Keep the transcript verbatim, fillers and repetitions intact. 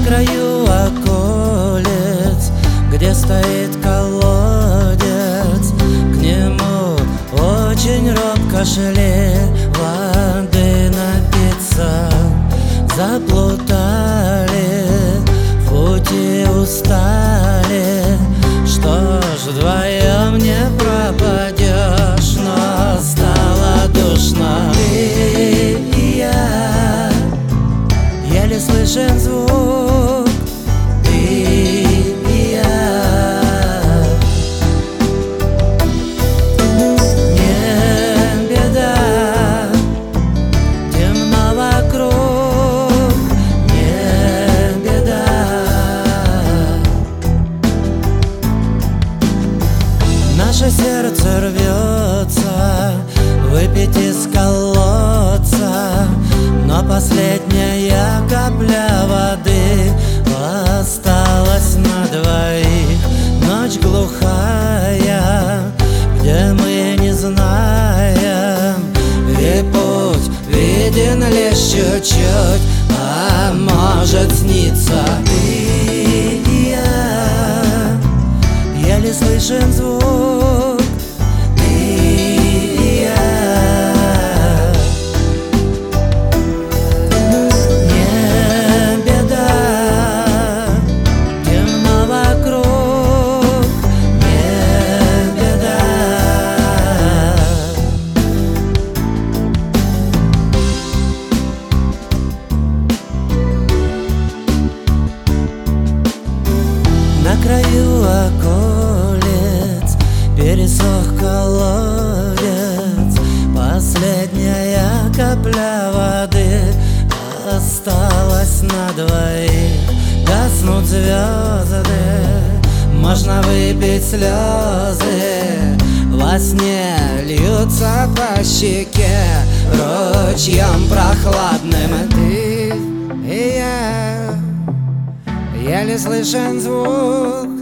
краю околиц, где стоит колодец, к нему очень робко шли воды напиться. Заплутали, в пути устали, что ж, вдвоем не пропадешь, но стало душно. Ты и я, еле слышен звук, ты и я. Не беда, темно вокруг, не беда. Наше сердце рвется выпить из колодца, но последняя капля воды осталась на двоих. Ночь глухая, где мы не знаем, и путь виден лишь чуть-чуть, а может снится. Ты и я, еле слышен звук, ты и я. На краю околиц пересох колодец, последняя капля воды осталась на двоих. Гаснут звезды, можно выпить слезы, во сне льются по щеке ручьем прохладным. Ты и я, еле слышен звук,